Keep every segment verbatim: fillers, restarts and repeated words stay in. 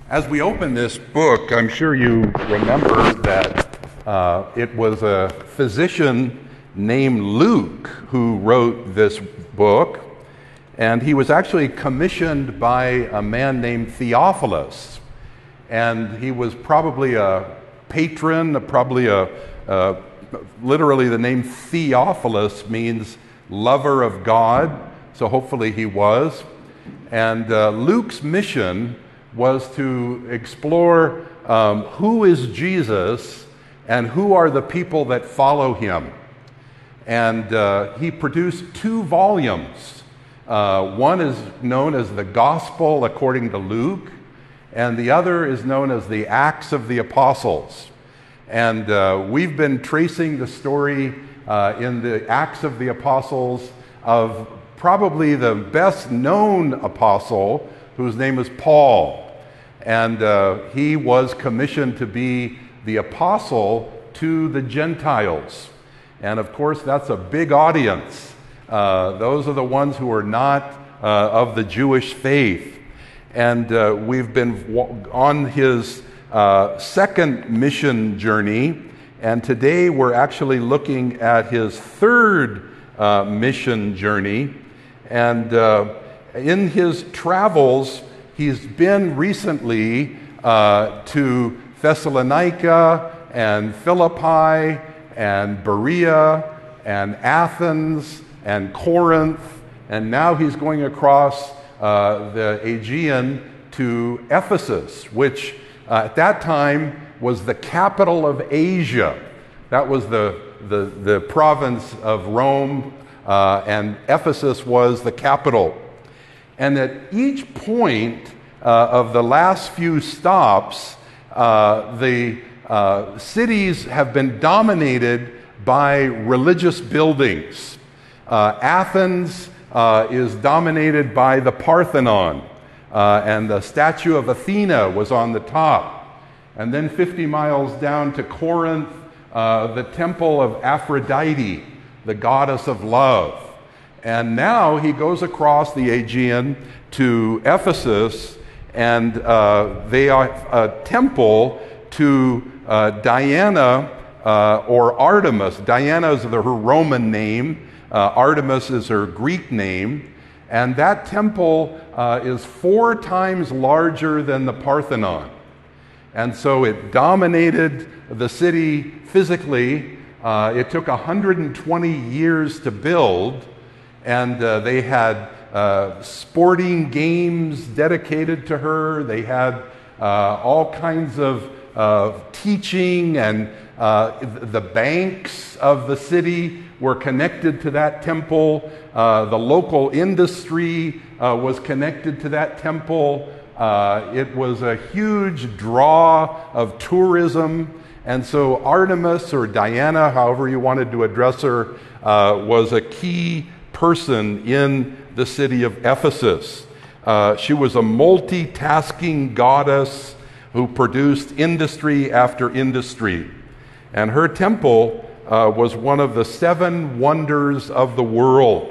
As we open this book, I'm sure you remember that uh, it was a physician named Luke who wrote this book, and he was actually commissioned by a man named Theophilus, and he was probably a patron, probably a, uh, literally the name Theophilus means lover of God, so hopefully he was. And uh, Luke's mission was to explore um, who is Jesus and who are the people that follow him. And uh, he produced two volumes. Uh, one is known as the Gospel according to Luke, and the other is known as the Acts of the Apostles. And uh, we've been tracing the story uh, in the Acts of the Apostles of probably the best known apostle, whose name is Paul. And uh, he was commissioned to be the apostle to the Gentiles. And of course, that's a big audience. Uh, those are the ones who are not uh, of the Jewish faith. And uh, we've been on his uh, second mission journey. And today we're actually looking at his third uh, mission journey. And uh, in his travels, he's been recently uh, to Thessalonica and Philippi and Berea and Athens and Corinth, and now he's going across uh, the Aegean to Ephesus, which uh, at that time was the capital of Asia. That was the, the, the province of Rome, uh, and Ephesus was the capital. And at each point uh, of the last few stops, uh, the uh, cities have been dominated by religious buildings. Uh, Athens uh, is dominated by the Parthenon, uh, and the statue of Athena was on the top. And then fifty miles down to Corinth, uh, the temple of Aphrodite, the goddess of love. And now he goes across the Aegean to Ephesus, and uh, they are a temple to uh, Diana uh, or Artemis. Diana is her Roman name, uh, Artemis is her Greek name, and that temple uh, is four times larger than the Parthenon. And so it dominated the city physically. Uh, it took one hundred twenty years to build. And uh, they had uh, sporting games dedicated to her. They had uh, all kinds of uh, teaching, and uh, the banks of the city were connected to that temple. Uh, the local industry uh, was connected to that temple. Uh, it was a huge draw of tourism. And so Artemis, or Diana, however you wanted to address her, uh, was a key person in the city of Ephesus. Uh, she was a multitasking goddess who produced industry after industry. And her temple uh, was one of the seven wonders of the world.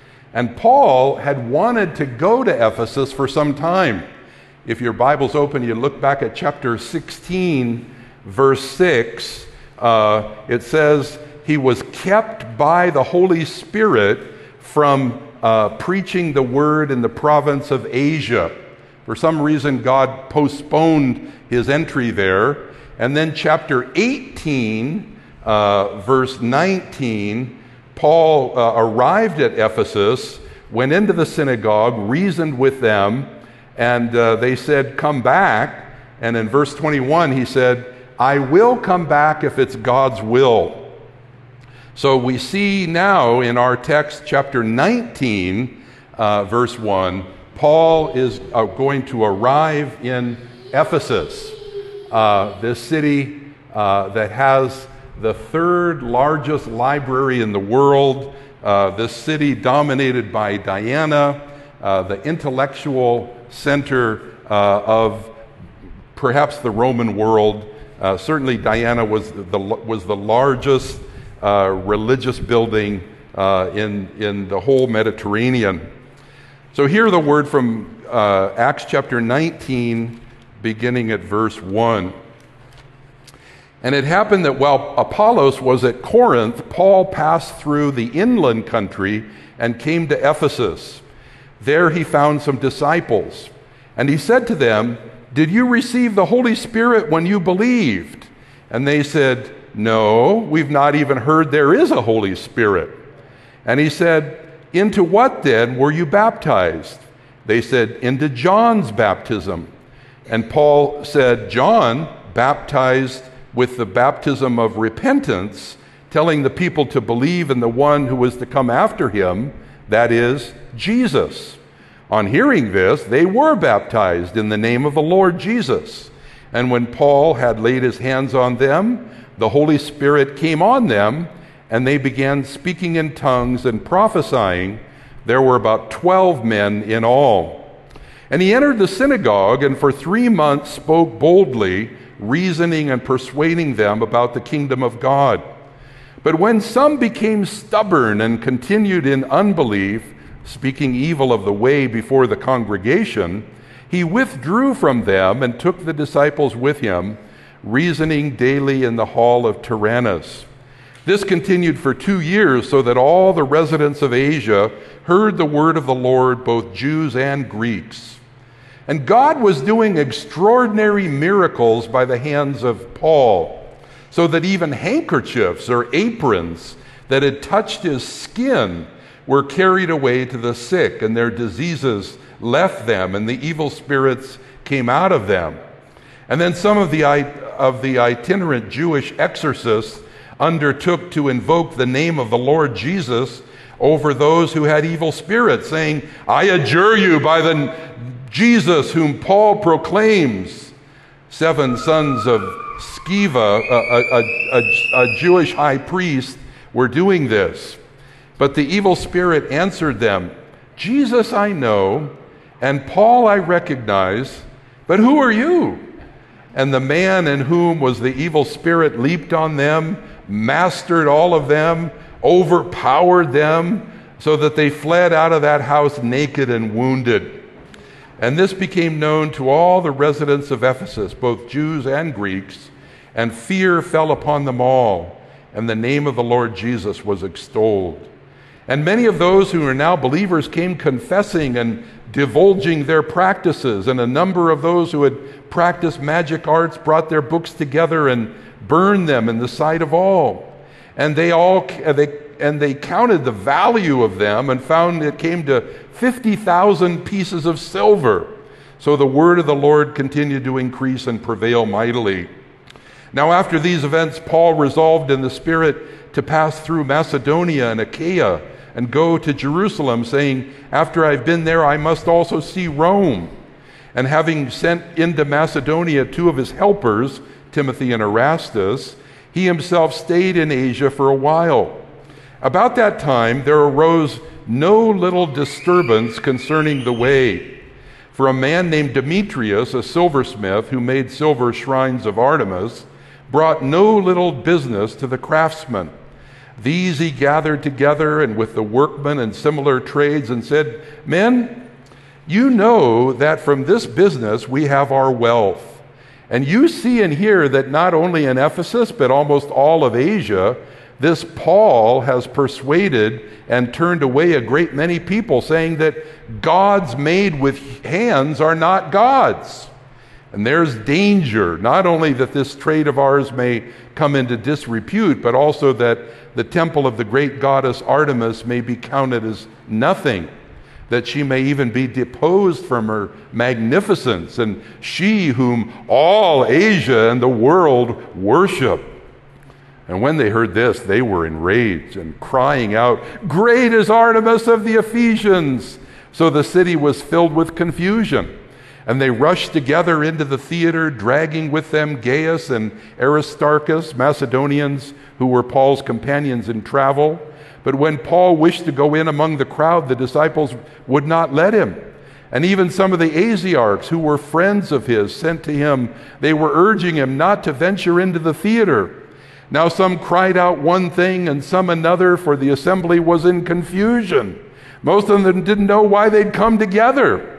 And Paul had wanted to go to Ephesus for some time. If your Bible's open, you look back at chapter sixteen, verse six, uh, it says, he was kept by the Holy Spirit from uh, preaching the word in the province of Asia. For some reason, God postponed his entry there. And then chapter eighteen, uh, verse nineteen, Paul uh, arrived at Ephesus, went into the synagogue, reasoned with them, and uh, they said, come back. And in verse twenty-one, he said, I will come back if it's God's will. So we see now in our text, chapter nineteen, uh, verse one, Paul is uh, going to arrive in Ephesus, uh, this city uh, that has the third largest library in the world, uh, this city dominated by Diana, uh, the intellectual center uh, of perhaps the Roman world. Uh, certainly Diana was the, was the largest Uh, religious building uh, in, in the whole Mediterranean. So hear the word from uh, Acts chapter nineteen, beginning at verse one. And it happened that while Apollos was at Corinth, Paul passed through the inland country and came to Ephesus. There he found some disciples, and he said to them, "Did you receive the Holy Spirit when you believed?" And they said, "No, we've not even heard there is a Holy Spirit." And he said, "Into what then were you baptized?" They said, "Into John's baptism." And Paul said, "John baptized with the baptism of repentance, telling the people to believe in the one who was to come after him, that is, Jesus." On hearing this, they were baptized in the name of the Lord Jesus. And when Paul had laid his hands on them, the Holy Spirit came on them, and they began speaking in tongues and prophesying. There were about twelve men in all. And he entered the synagogue, and for three months spoke boldly, reasoning and persuading them about the kingdom of God. But when some became stubborn and continued in unbelief, speaking evil of the way before the congregation, he withdrew from them and took the disciples with him, reasoning daily in the hall of Tyrannus. This continued for two years, so that all the residents of Asia heard the word of the Lord, both Jews and Greeks. And God was doing extraordinary miracles by the hands of Paul, so that even handkerchiefs or aprons that had touched his skin were carried away to the sick, and their diseases left them, and the evil spirits came out of them. And then some of the, of the itinerant Jewish exorcists undertook to invoke the name of the Lord Jesus over those who had evil spirits, saying, "I adjure you by the Jesus whom Paul proclaims." Seven sons of Sceva, a, a, a, a Jewish high priest, were doing this. But the evil spirit answered them, "Jesus I know, and Paul I recognize, but who are you?" And the man in whom was the evil spirit leaped on them, mastered all of them, overpowered them, so that they fled out of that house naked and wounded. And this became known to all the residents of Ephesus, both Jews and Greeks, and fear fell upon them all, and the name of the Lord Jesus was extolled. And many of those who are now believers came confessing and divulging their practices, and a number of those who had practiced magic arts brought their books together and burned them in the sight of all. And they all they and they counted the value of them and found it came to fifty thousand pieces of silver. So the word of the Lord continued to increase and prevail mightily. Now after these events, Paul resolved in the Spirit to pass through Macedonia and Achaia and go to Jerusalem, saying, "After I've been there, I must also see Rome." And having sent into Macedonia two of his helpers, Timothy and Erastus, he himself stayed in Asia for a while. About that time, there arose no little disturbance concerning the way. For a man named Demetrius, a silversmith who made silver shrines of Artemis, brought no little business to the craftsmen. These he gathered together, and with the workmen and similar trades, and said, "Men, you know that from this business we have our wealth. And you see and hear that not only in Ephesus, but almost all of Asia, this Paul has persuaded and turned away a great many people, saying that gods made with hands are not gods. And there's danger, not only that this trade of ours may come into disrepute, but also that the temple of the great goddess Artemis may be counted as nothing, that she may even be deposed from her magnificence, and she whom all Asia and the world worship." And when they heard this, they were enraged and crying out, "Great is Artemis of the Ephesians!" So the city was filled with confusion. And they rushed together into the theater, dragging with them Gaius and Aristarchus, Macedonians who were Paul's companions in travel. But when Paul wished to go in among the crowd, the disciples would not let him. And even some of the Asiarchs, who were friends of his, sent to him. They were urging him not to venture into the theater. Now some cried out one thing and some another, for the assembly was in confusion. Most of them didn't know why they'd come together.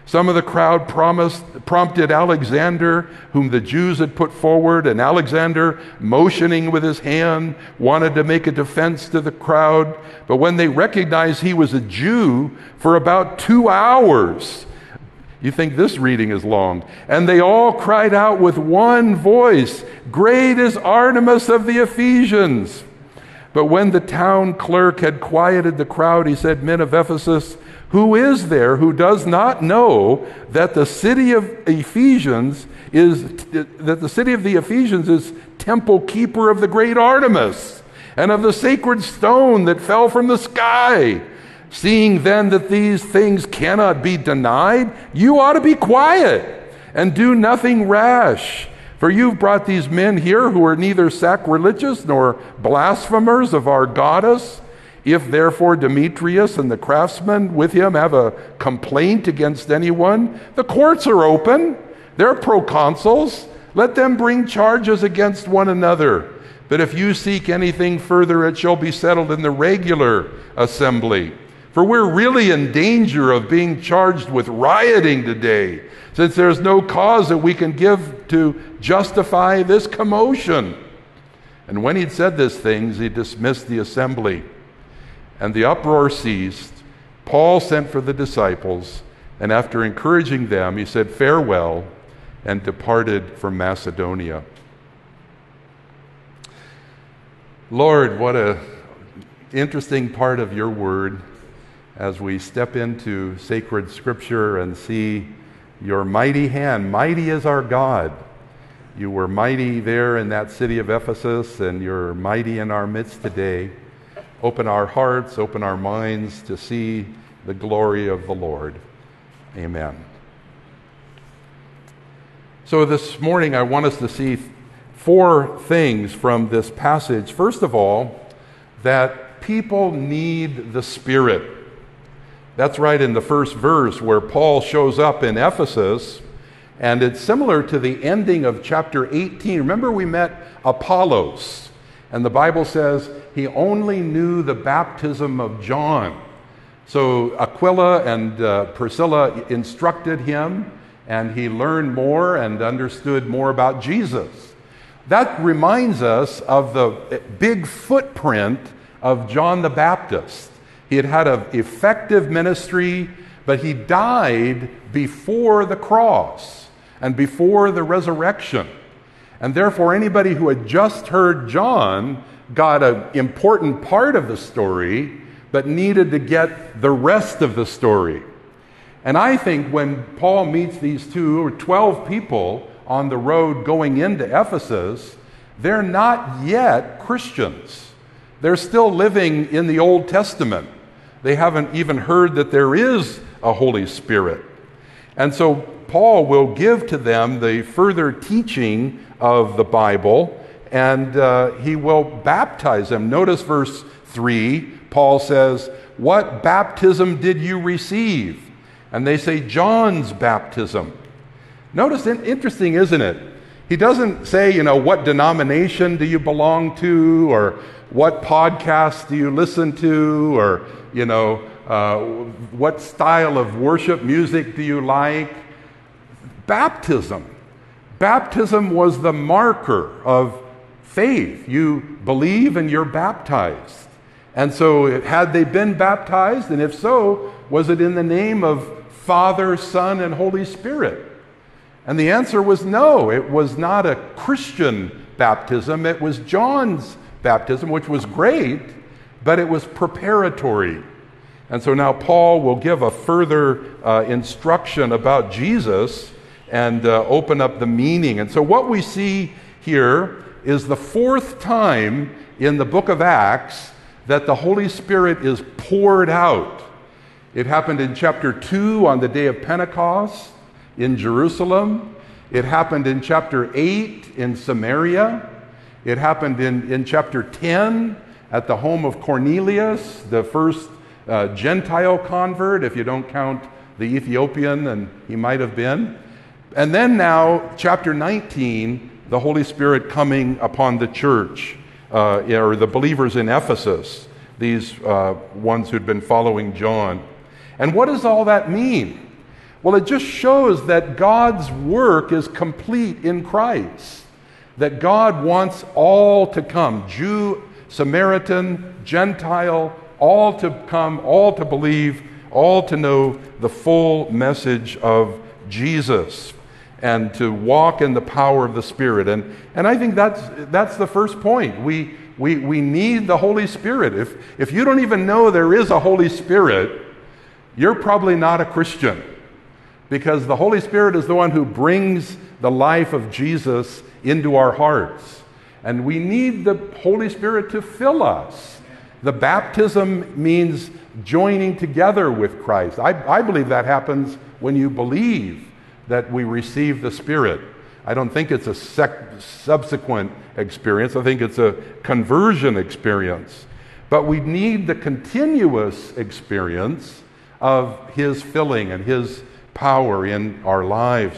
Some of the crowd promised, prompted Alexander, whom the Jews had put forward, and Alexander, motioning with his hand, wanted to make a defense to the crowd. But when they recognized he was a Jew, for about two hours, you think this reading is long, and they all cried out with one voice, "Great is Artemis of the Ephesians!" But when the town clerk had quieted the crowd, he said, "Men of Ephesus, who is there who does not know that the city of Ephesians is that the city of the Ephesians is temple keeper of the great Artemis and of the sacred stone that fell from the sky? Seeing then that these things cannot be denied, you ought to be quiet and do nothing rash. For you've brought these men here who are neither sacrilegious nor blasphemers of our goddess. If therefore Demetrius and the craftsmen with him have a complaint against anyone, the courts are open. They're proconsuls. Let them bring charges against one another. But if you seek anything further, it shall be settled in the regular assembly. For we're really in danger of being charged with rioting today, since there's no cause that we can give to justify this commotion." And when he'd said these things, he dismissed the assembly. And the uproar ceased. Paul sent for the disciples, and after encouraging them, he said farewell and departed for Macedonia. Lord, what an interesting part of your word as we step into sacred scripture and see your mighty hand. Mighty is our God. You were mighty there in that city of Ephesus, and you're mighty in our midst today. Open our hearts, open our minds to see the glory of the Lord. Amen. So this morning I want us to see four things from this passage. First of all, that people need the Spirit. That's right in the first verse where Paul shows up in Ephesus, and it's similar to the ending of chapter eighteen. Remember, we met Apollos, and the Bible says he only knew the baptism of John. So Aquila and uh, Priscilla instructed him, and he learned more and understood more about Jesus. That reminds us of the big footprint of John the Baptist. He had had an effective ministry, but he died before the cross and before the resurrection. And therefore, anybody who had just heard John got an important part of the story, but needed to get the rest of the story. And I think when Paul meets these two or twelve people on the road going into Ephesus, they're not yet Christians. They're still living in the Old Testament. They haven't even heard that there is a Holy Spirit. And so Paul will give to them the further teaching of the Bible, and uh, he will baptize them. Notice verse three, Paul says, "What baptism did you receive?" And they say, "John's baptism." Notice, interesting, isn't it? He doesn't say, you know, what denomination do you belong to, or what podcast do you listen to, or, you know, uh, what style of worship music do you like? Baptism. Baptism was the marker of faith. You believe and you're baptized. And so had they been baptized, and if so, was it in the name of Father, Son, and Holy Spirit? And the answer was no. It was not a Christian baptism. It was John's baptism, which was great, but it was preparatory. And so now Paul will give a further uh, instruction about Jesus and uh, open up the meaning. And so what we see here is the fourth time in the book of Acts that the Holy Spirit is poured out. It happened in chapter two on the day of Pentecost in Jerusalem. It happened in chapter eight in Samaria. It happened in, in chapter ten at the home of Cornelius, the first uh, Gentile convert, if you don't count the Ethiopian, and he might have been. And then now, chapter nineteen, the Holy Spirit coming upon the church, uh, or the believers in Ephesus, these uh, ones who'd been following John. And what does all that mean? Well, it just shows that God's work is complete in Christ, that God wants all to come, Jew, Samaritan, Gentile, all to come, all to believe, all to know the full message of Jesus and to walk in the power of the Spirit. And, and I think that's, that's the first point. We, we, we need the Holy Spirit. If, if you don't even know there is a Holy Spirit, you're probably not a Christian, because the Holy Spirit is the one who brings the life of Jesus into our hearts. And we need the Holy Spirit to fill us. The baptism means joining together with Christ. I, I believe that happens when you believe that we receive the Spirit. I don't think it's a sec- subsequent experience. I think it's a conversion experience. But we need the continuous experience of His filling and His power in our lives.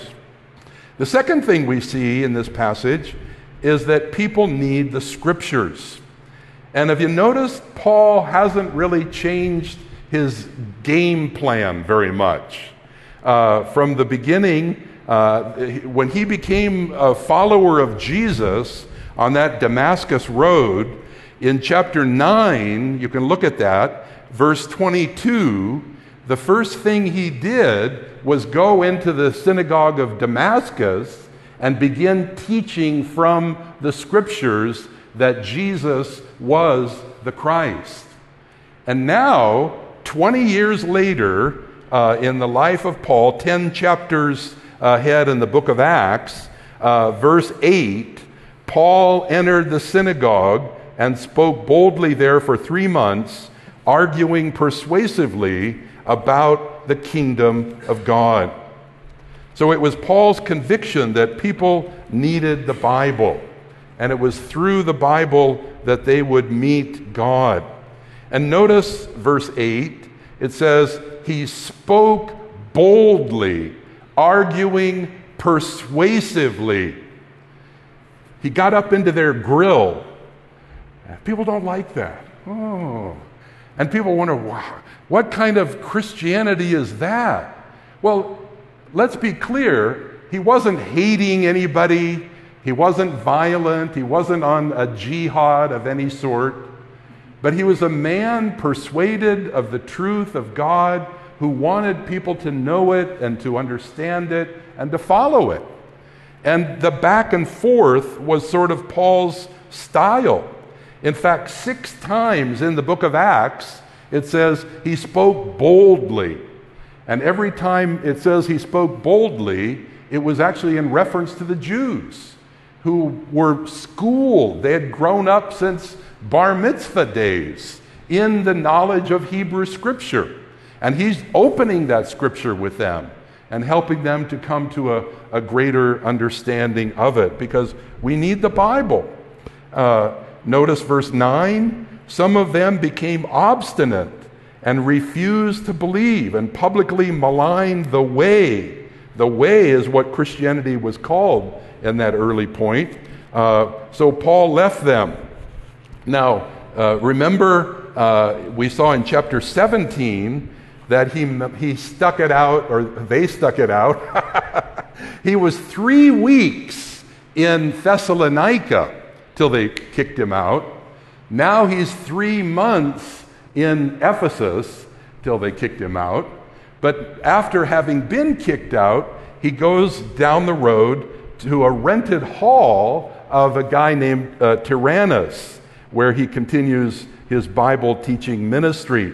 The second thing we see in this passage is that people need the Scriptures. And if you notice, Paul hasn't really changed his game plan very much. Uh, from the beginning, uh, when he became a follower of Jesus on that Damascus road, in chapter nine, you can look at that, verse twenty-two, the first thing he did was go into the synagogue of Damascus and begin teaching from the Scriptures that Jesus was the Christ. And now, twenty years later, uh, in the life of Paul, ten chapters ahead in the book of Acts, uh, verse eight, Paul entered the synagogue and spoke boldly there for three months, arguing persuasively about the kingdom of God. So it was Paul's conviction that people needed the Bible, and it was through the Bible that they would meet God. And notice verse eight, it says, he spoke boldly, arguing persuasively. He got up into their grill. People don't like that. Oh. And people wonder, wow, what kind of Christianity is that? Well, let's be clear. He wasn't hating anybody. He wasn't violent. He wasn't on a jihad of any sort. But he was a man persuaded of the truth of God, who wanted people to know it and to understand it and to follow it. And the back and forth was sort of Paul's style. In fact, six times in the book of Acts, it says he spoke boldly. And every time it says he spoke boldly, it was actually in reference to the Jews who were schooled. They had grown up since bar mitzvah days in the knowledge of Hebrew Scripture. And he's opening that Scripture with them and helping them to come to a, a greater understanding of it, because we need the Bible. Uh, notice verse nine, some of them became obstinate and refused to believe and publicly maligned the way. The way is what Christianity was called in that early point. Uh, so Paul left them. Now, uh, remember, uh, we saw in chapter seventeen that he, he stuck it out, or they stuck it out. He was three weeks in Thessalonica till they kicked him out. Now he's three months in Ephesus till they kicked him out. But after having been kicked out, he goes down the road to a rented hall of a guy named uh, Tyrannus, where he continues his Bible teaching ministry.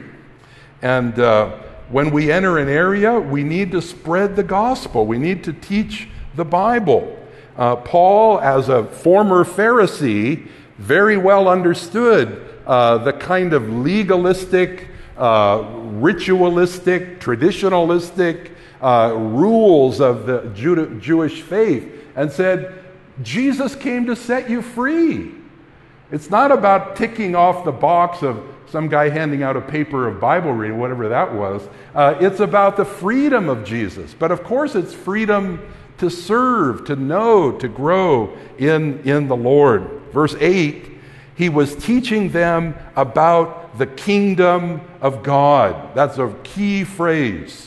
And uh, when we enter an area, we need to spread the gospel. We need to teach the Bible. Uh, Paul, as a former Pharisee, very well understood uh, the kind of legalistic, uh, ritualistic, traditionalistic uh, rules of the Jude- Jewish faith, and said, Jesus came to set you free. It's not about ticking off the box of some guy handing out a paper of Bible reading, whatever that was. Uh, it's about the freedom of Jesus. But of course, it's freedom to serve, to know, to grow in, in the Lord. Verse eight, he was teaching them about the kingdom of God. That's a key phrase.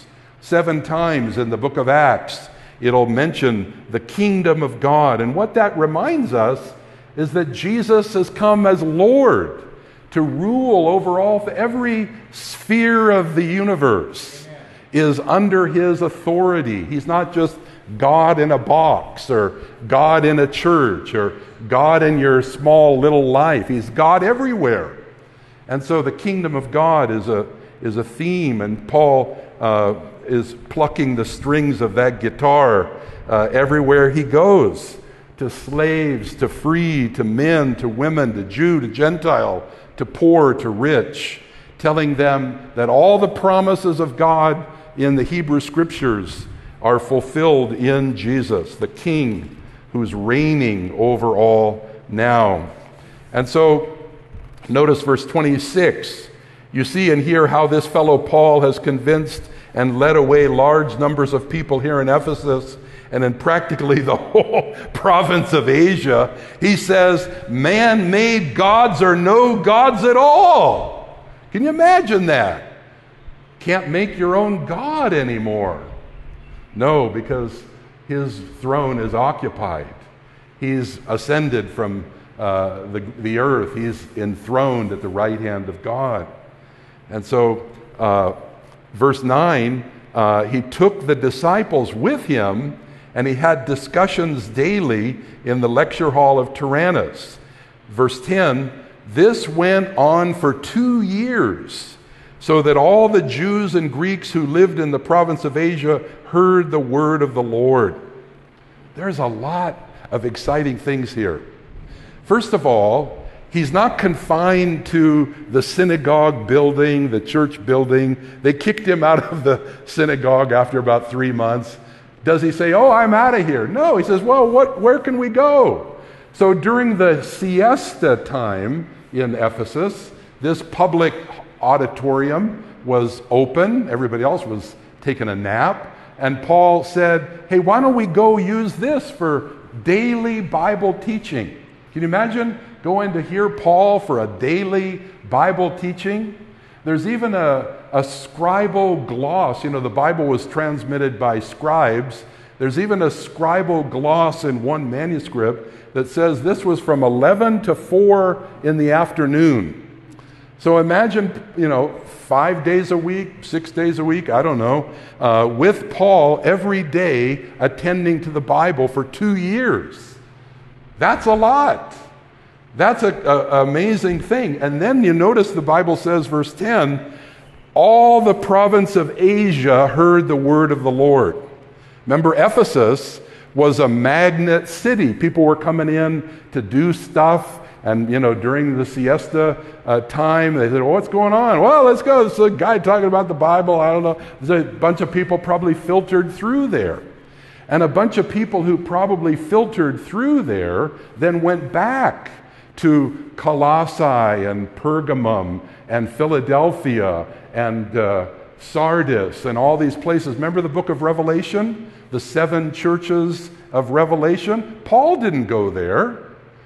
Seven times in the book of Acts, it'll mention the kingdom of God. And what that reminds us is that Jesus has come as Lord to rule over all, every sphere of the universe is under his authority. He's not just God in a box or God in a church or God in your small little life. He's God everywhere. And so the kingdom of God is a is a theme, and Paul uh, is plucking the strings of that guitar uh, everywhere he goes, to slaves, to free, to men, to women, to Jew, to Gentile, to poor, to rich, telling them that all the promises of God in the Hebrew Scriptures are fulfilled in Jesus, the King who's reigning over all now. And so, notice verse twenty-six. You see and hear how this fellow Paul has convinced and led away large numbers of people here in Ephesus and in practically the whole province of Asia. He says, man-made gods are no gods at all. Can you imagine that? Can't make your own God anymore. No, because his throne is occupied. He's ascended from uh, the, the earth. He's enthroned at the right hand of God. And so, uh, verse nine, uh, he took the disciples with him, and he had discussions daily in the lecture hall of Tyrannus. Verse ten, this went on for two years, so that all the Jews and Greeks who lived in the province of Asia heard the word of the Lord. There's a lot of exciting things here. First of all, he's not confined to the synagogue building, the church building. They kicked him out of the synagogue after about three months. Does he say, oh, I'm out of here? No, he says, well, what? Where can we go? So during the siesta time in Ephesus, this public auditorium was open. Everybody else was taking a nap. And Paul said, hey, why don't we go use this for daily Bible teaching? Can you imagine going to hear Paul for a daily Bible teaching? There's even a, a scribal gloss. You know, the Bible was transmitted by scribes. There's even a scribal gloss in one manuscript that says this was from eleven to four in the afternoon. So imagine, you know, five days a week, six days a week, I don't know, uh, with Paul every day attending to the Bible for two years. That's a lot. That's an amazing thing. And then you notice the Bible says, verse ten, all the province of Asia heard the word of the Lord. Remember, Ephesus was a magnet city. People were coming in to do stuff. And, you know, during the siesta uh, time, they said, well, what's going on? Well, let's go. There's a guy talking about the Bible. I don't know. There's a bunch of people probably filtered through there. And a bunch of people who probably filtered through there then went back to Colossae and Pergamum and Philadelphia and uh, Sardis and all these places. Remember the book of Revelation? The seven churches of Revelation? Paul didn't go there.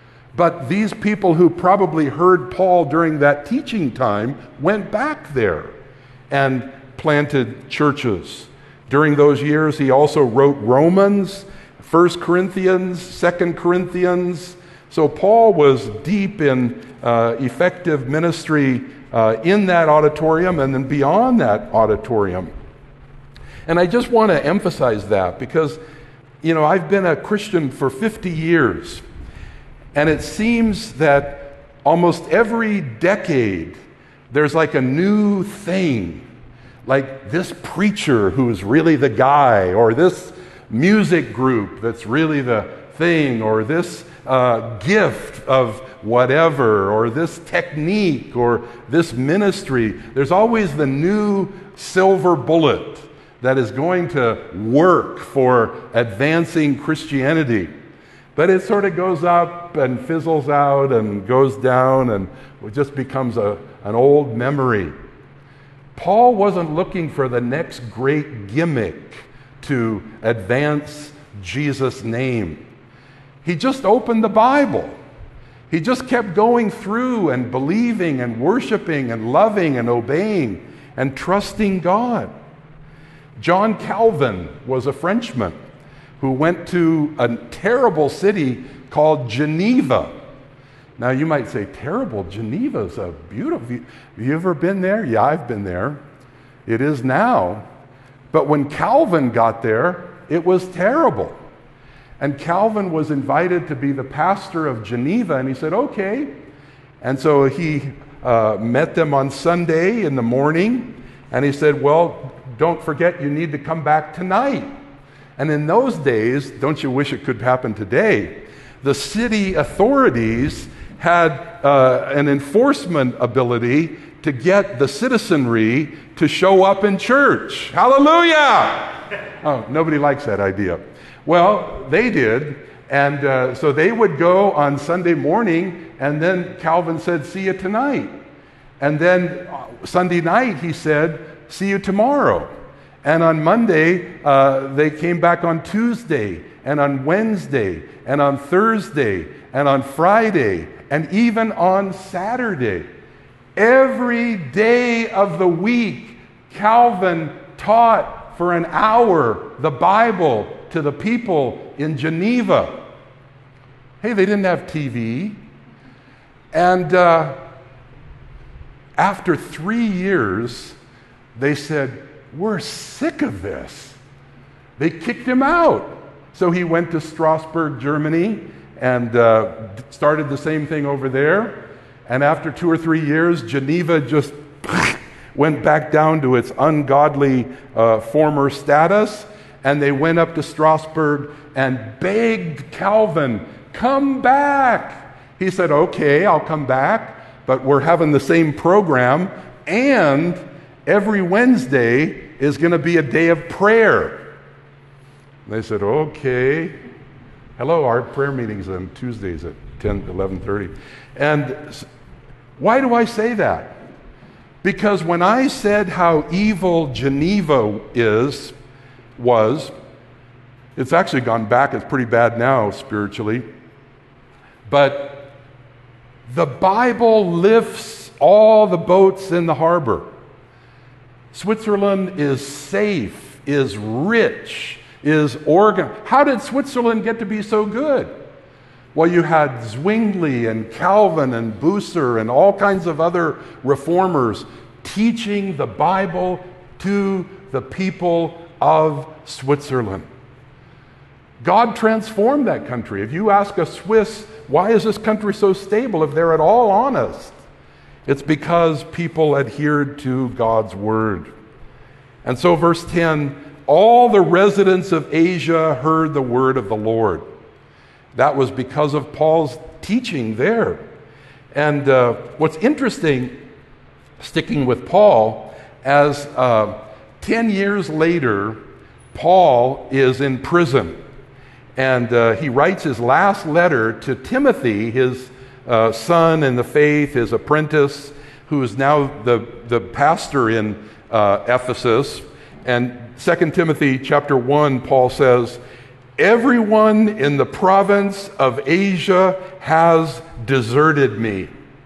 But these people who probably heard Paul during that teaching time went back there and planted churches. During those years, he also wrote Romans, First Corinthians, Second Corinthians. So Paul was deep in uh, effective ministry uh, in that auditorium and then beyond that auditorium. And I just want to emphasize that because, you know, I've been a Christian for fifty years. And it seems that almost every decade, there's like a new thing. Like this preacher who's really the guy, or this music group that's really the thing, or this uh, gift of whatever, or this technique, or this ministry. There's always the new silver bullet that is going to work for advancing Christianity. But it sort of goes up and fizzles out and goes down and it just becomes a, an old memory. Paul wasn't looking for the next great gimmick to advance Jesus' name. He just opened the Bible. He just kept going through and believing and worshiping and loving and obeying and trusting God. John Calvin was a Frenchman who went to a terrible city called Geneva. Now you might say, terrible, Geneva's a beautiful, have you ever been there? Yeah, I've been there. It is now. But when Calvin got there, it was terrible. And Calvin was invited to be the pastor of Geneva, and he said, okay. And so he uh, met them on Sunday in the morning, and he said, well, don't forget you need to come back tonight. And in those days, don't you wish it could happen today, the city authorities had uh, an enforcement ability to get the citizenry to show up in church. Hallelujah! Oh, nobody likes that idea. Well, they did, and uh, so they would go on Sunday morning, and then Calvin said, see you tonight. And then Sunday night he said, see you tomorrow. And on Monday, uh, they came back on Tuesday, and on Wednesday, and on Thursday, and on Friday, and even on Saturday. Every day of the week, Calvin taught for an hour the Bible to the people in Geneva. Hey, they didn't have T V. And uh, after three years, they said, we're sick of this. They kicked him out. So he went to Strasbourg, Germany, and uh, started the same thing over there. And after two or three years, Geneva just went back down to its ungodly uh, former status. And they went up to Strasbourg and begged Calvin, come back. He said, okay, I'll come back, but we're having the same program, and every Wednesday is going to be a day of prayer. And they said, okay. Hello, our prayer meetings on Tuesdays at ten, eleven thirty. And why do I say that? Because when I said how evil Geneva is, was, it's actually gone back, it's pretty bad now spiritually, but the Bible lifts all the boats in the harbor. Switzerland is safe, is rich, is organized. How did Switzerland get to be so good? Well, you had Zwingli and Calvin and Bucer and all kinds of other reformers teaching the Bible to the people of Switzerland. God transformed that country. If you ask a Swiss, why is this country so stable if they're at all honest? It's because people adhered to God's word. And so verse ten, all the residents of Asia heard the word of the Lord. That was because of Paul's teaching there. And uh, what's interesting, sticking with Paul, as uh, ten years later, Paul is in prison. And uh, he writes his last letter to Timothy, his uh, son in the faith, his apprentice, who is now the, the pastor in uh, Ephesus. And Second Timothy chapter one, Paul says, everyone in the province of Asia has deserted me.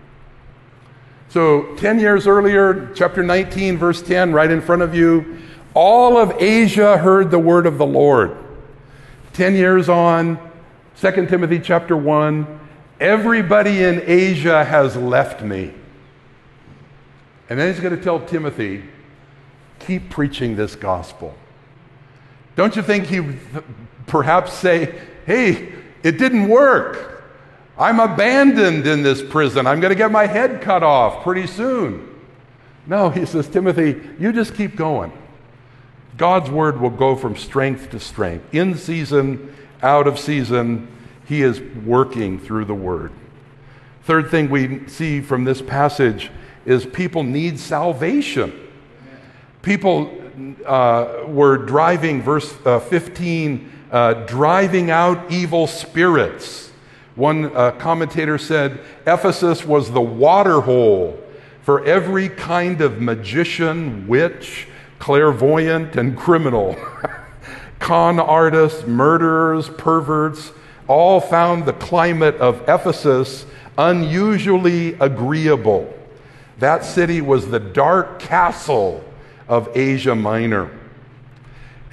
So ten years earlier, chapter nineteen, verse ten, right in front of you, all of Asia heard the word of the Lord. Ten years on, Second Timothy chapter one, everybody in Asia has left me. And then he's going to tell Timothy, keep preaching this gospel. Don't you think he would perhaps say, hey, it didn't work. I'm abandoned in this prison. I'm going to get my head cut off pretty soon. No, he says, Timothy, you just keep going. God's word will go from strength to strength. In season, out of season, he is working through the word. Third thing we see from this passage is people need salvation. People uh, were driving, verse uh, fifteen, uh, driving out evil spirits. One uh, commentator said, Ephesus was the water hole for every kind of magician, witch, clairvoyant, and criminal. Con artists, murderers, perverts, all found the climate of Ephesus unusually agreeable. That city was the dark castle of Asia Minor.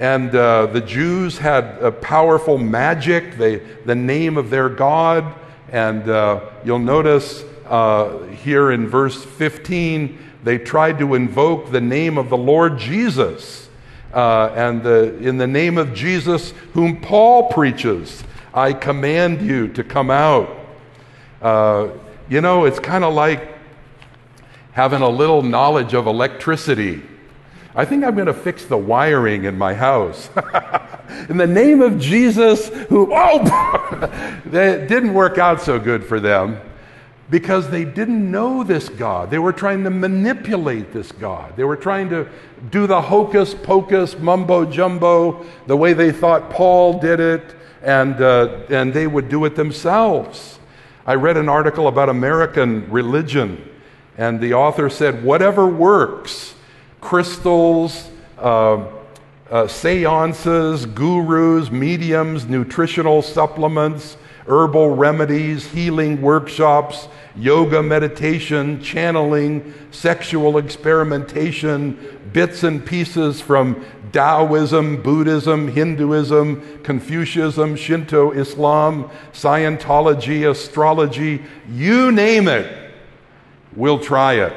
And uh, the Jews had a powerful magic, they, the name of their God. And uh, you'll notice uh, here in verse fifteen, they tried to invoke the name of the Lord Jesus. Uh, and the, in the name of Jesus, whom Paul preaches, I command you to come out. Uh, you know, it's kind of like having a little knowledge of electricity. I think I'm going to fix the wiring in my house. In the name of Jesus, who, oh, that didn't work out so good for them because they didn't know this God. They were trying to manipulate this God. They were trying to do the hocus pocus, mumbo jumbo, the way they thought Paul did it, and, uh, and they would do it themselves. I read an article about American religion, and the author said, whatever works, crystals, uh, uh, seances, gurus, mediums, nutritional supplements, herbal remedies, healing workshops, yoga meditation, channeling, sexual experimentation, bits and pieces from Taoism, Buddhism, Hinduism, Confucianism, Shinto, Islam, Scientology, astrology, you name it, we'll try it.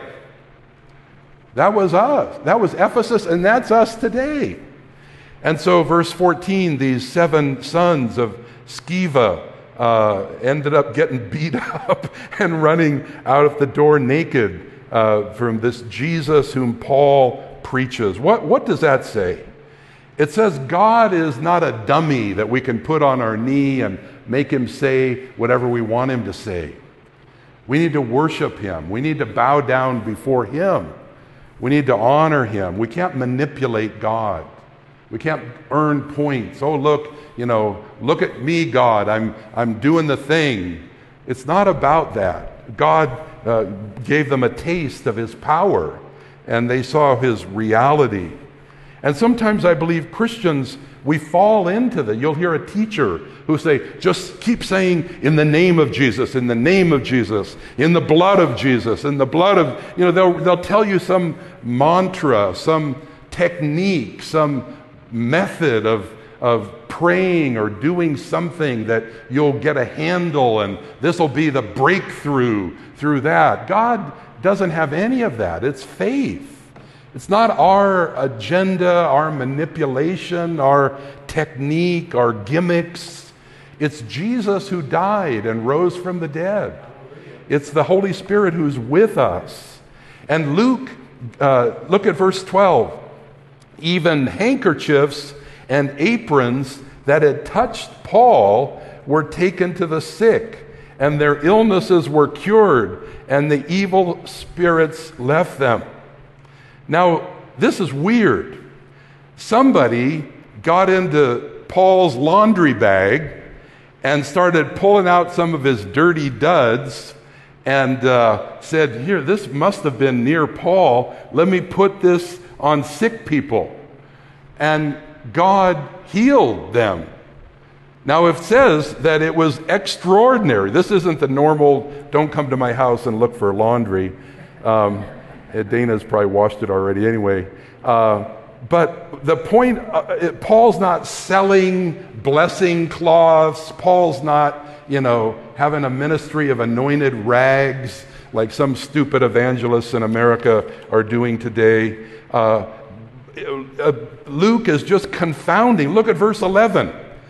That was us. That was Ephesus, and that's us today. And so verse fourteen, these seven sons of Sceva uh, ended up getting beat up and running out of the door naked uh, from this Jesus whom Paul preaches. What, what does that say? It says God is not a dummy that we can put on our knee and make him say whatever we want him to say. We need to worship him. We need to bow down before him. We need to honor him. We can't manipulate God. We can't earn points. Oh, look, you know, look at me, God. I'm, I'm doing the thing. It's not about that. God uh, gave them a taste of his power, and they saw his reality. And sometimes I believe Christians, we fall into that. You'll hear a teacher who say, just keep saying, in the name of Jesus, in the name of Jesus, in the blood of Jesus, in the blood of, you know, they'll, they'll tell you some mantra, some technique, some method of, of praying or doing something that you'll get a handle, and this will be the breakthrough through that. God doesn't have any of that. It's faith. It's not our agenda, our manipulation, our technique, our gimmicks. It's Jesus who died and rose from the dead. It's the Holy Spirit who's with us. And Luke, uh, look at verse twelve. Even handkerchiefs and aprons that had touched Paul were taken to the sick, and their illnesses were cured, and the evil spirits left them. Now, this is weird. Somebody got into Paul's laundry bag and started pulling out some of his dirty duds and uh, said, here, this must have been near Paul. Let me put this on sick people. And God healed them. Now, it says that it was extraordinary. This isn't the normal, don't come to my house and look for laundry. Um, Dana's probably washed it already anyway. Uh, but the point, uh, it, Paul's not selling blessing cloths. Paul's not, you know, having a ministry of anointed rags like some stupid evangelists in America are doing today. Uh, uh, Luke is just confounding. Look at verse eleven.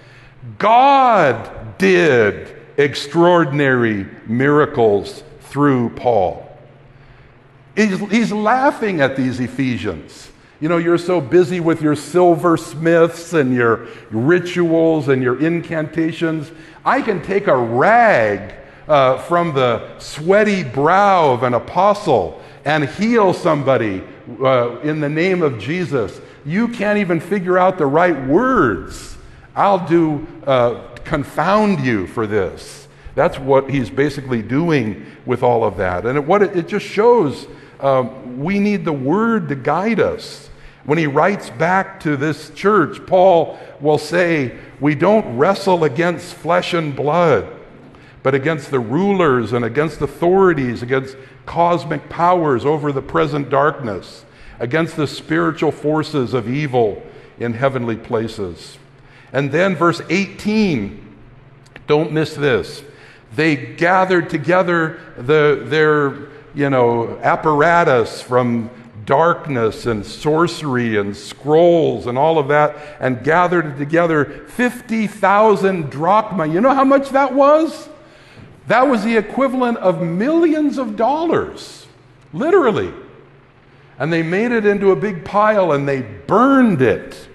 God did extraordinary miracles through Paul. He's, he's laughing at these Ephesians. You know, you're so busy with your silversmiths and your rituals and your incantations. I can take a rag uh, from the sweaty brow of an apostle and heal somebody uh, in the name of Jesus. You can't even figure out the right words. I'll do uh, confound you for this. That's what he's basically doing with all of that. And it, what it, it just shows, um, we need the word to guide us. When he writes back to this church, Paul will say, we don't wrestle against flesh and blood, but against the rulers and against authorities, against cosmic powers over the present darkness, against the spiritual forces of evil in heavenly places. And then verse eighteen, don't miss this. They gathered together the, their, you know, apparatus from darkness and sorcery and scrolls and all of that, and gathered it together, fifty thousand drachma. You know how much that was? That was the equivalent of millions of dollars, literally. And they made it into a big pile and they burned it.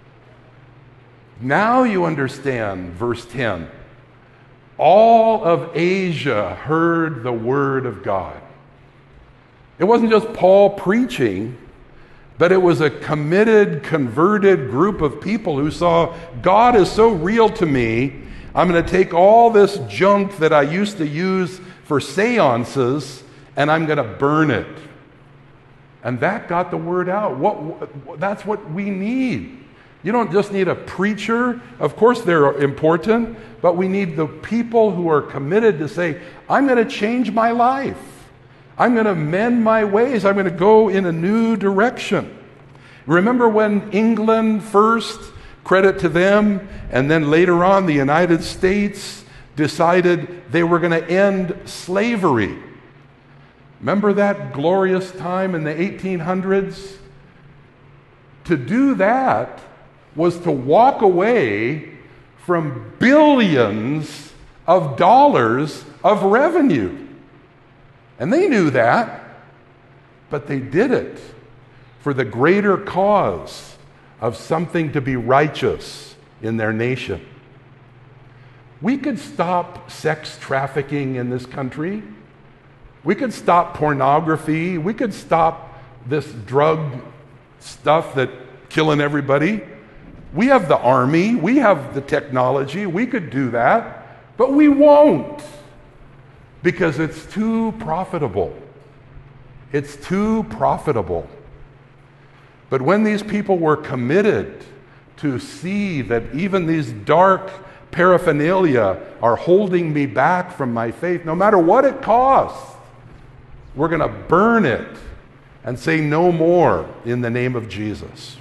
Now you understand verse ten. All of Asia heard the word of God. It wasn't just Paul preaching, but it was a committed, converted group of people who saw God is so real to me, I'm going to take all this junk that I used to use for seances and I'm going to burn it. And that got the word out. What, that's what we need. You don't just need a preacher. Of course they're important, but we need the people who are committed to say, I'm going to change my life. I'm going to mend my ways. I'm going to go in a new direction. Remember when England first, credit to them, and then later on the United States decided they were going to end slavery. Remember that glorious time in the eighteen hundreds? To do that was to walk away from billions of dollars of revenue. And they knew that, but they did it for the greater cause of something to be righteous in their nation. We could stop sex trafficking in this country. We could stop pornography. We could stop this drug stuff that's killing everybody. We have the army. We have the technology. We could do that, but we won't. Because it's too profitable. It's too profitable. But when these people were committed to see that even these dark paraphernalia are holding me back from my faith, no matter what it costs, we're going to burn it and say no more in the name of Jesus.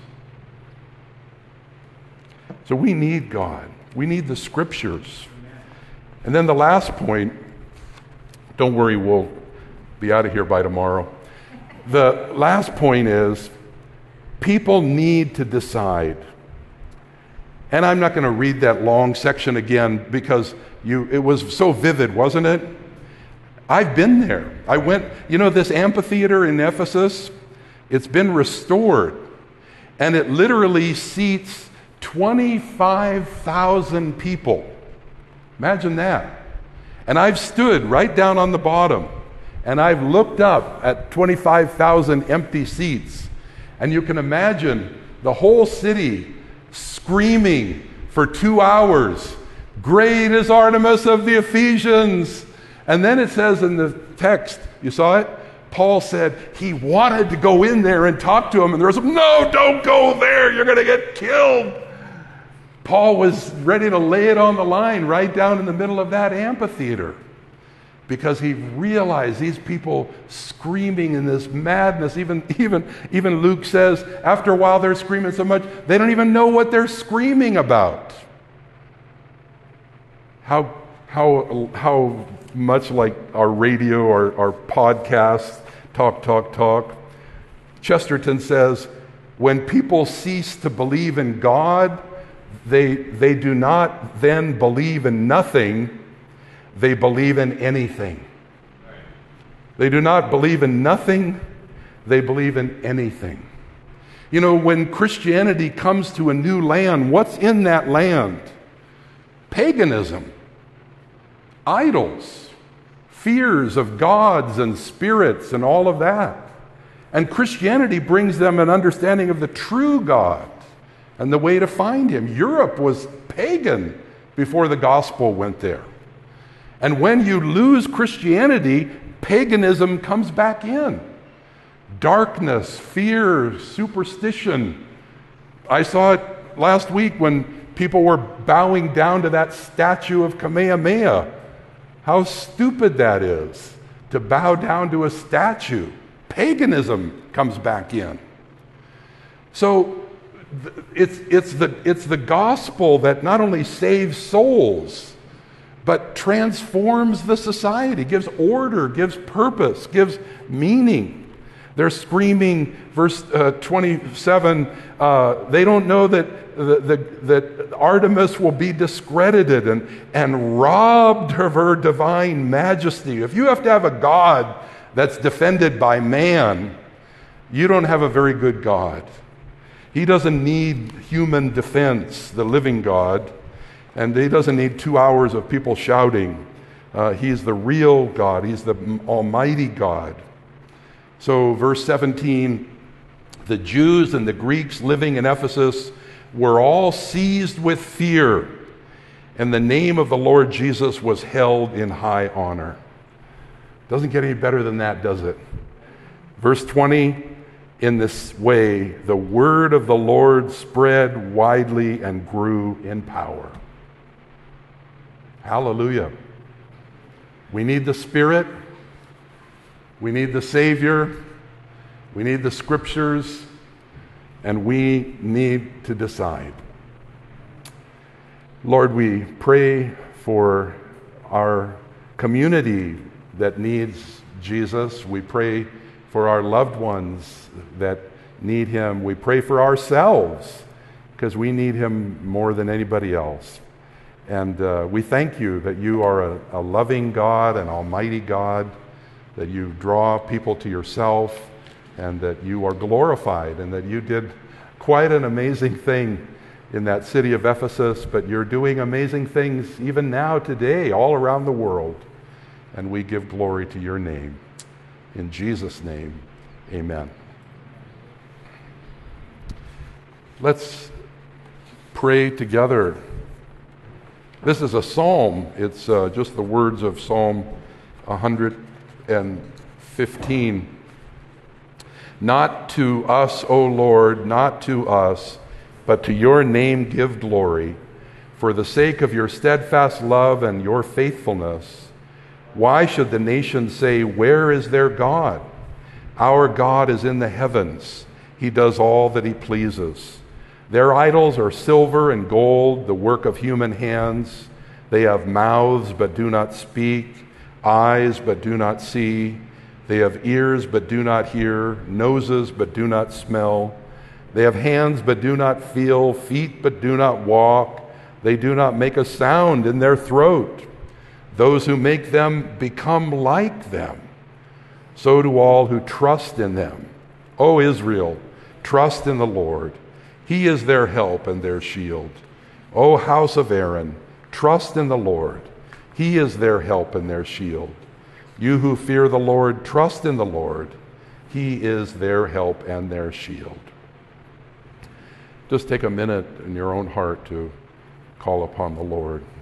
So we need God. We need the scriptures. And then the last point, don't worry, we'll be out of here by tomorrow. The last point is people need to decide. And I'm not going to read that long section again because you it was so vivid, wasn't it? I've been there. I went, you know, this amphitheater in Ephesus, it's been restored. And it literally seats twenty-five thousand people. Imagine that. And I've stood right down on the bottom, and I've looked up at twenty-five thousand empty seats. And you can imagine the whole city screaming for two hours, "Great is Artemis of the Ephesians." And then it says in the text, you saw it? Paul said he wanted to go in there and talk to him, and there was, no, don't go there, you're going to get killed. Paul was ready to lay it on the line right down in the middle of that amphitheater because he realized these people screaming in this madness. Even, even, even Luke says after a while they're screaming so much they don't even know what they're screaming about. How, how, how much like our radio or our podcasts, talk, talk, talk. Chesterton says, when people cease to believe in God, They, they do not then believe in nothing, they believe in anything. They do not believe in nothing, they believe in anything. You know, when Christianity comes to a new land, what's in that land? Paganism, idols, fears of gods and spirits and all of that. And Christianity brings them an understanding of the true God and the way to find him. Europe was pagan before the gospel went there. And when you lose Christianity, paganism comes back in. Darkness, fear, superstition. I saw it last week when people were bowing down to that statue of Kamehameha. How stupid that is, to bow down to a statue. Paganism comes back in. So it's, it's, the, it's the gospel that not only saves souls, but transforms the society, gives order, gives purpose, gives meaning. They're screaming, verse uh, twenty-seven, uh, they don't know that, the, the, that Artemis will be discredited and, and robbed of her divine majesty. If you have to have a God that's defended by man, you don't have a very good God. He doesn't need human defense, the living God, and he doesn't need two hours of people shouting. Uh, he's the real God. He's the almighty God. So verse seventeen, the Jews and the Greeks living in Ephesus were all seized with fear, and the name of the Lord Jesus was held in high honor. Doesn't get any better than that, does it? Verse twenty, in this way, the word of the Lord spread widely and grew in power. Hallelujah. We need the Spirit. We need the Savior, we need the Scriptures, and we need to decide. Lord, we pray for our community that needs Jesus. We pray for our loved ones that need Him. We pray for ourselves because we need Him more than anybody else. And uh, we thank you that you are a, a loving God, an almighty God, that you draw people to yourself, and that you are glorified, and that you did quite an amazing thing in that city of Ephesus, but you're doing amazing things even now today all around the world, and we give glory to your name. In Jesus' name, amen. Let's pray together. This is a psalm. It's uh, just the words of Psalm one hundred fifteen. Not to us, O Lord, not to us, but to your name give glory, for the sake of your steadfast love and your faithfulness. Why should the nations say, where is their God? Our God is in the heavens. He does all that he pleases. Their idols are silver and gold, the work of human hands. They have mouths but do not speak, eyes but do not see. They have ears but do not hear, noses but do not smell. They have hands but do not feel, feet but do not walk. They do not make a sound in their throat. Those who make them become like them. So do all who trust in them. O Israel, trust in the Lord. He is their help and their shield. O house of Aaron, trust in the Lord. He is their help and their shield. You who fear the Lord, trust in the Lord. He is their help and their shield. Just take a minute in your own heart to call upon the Lord.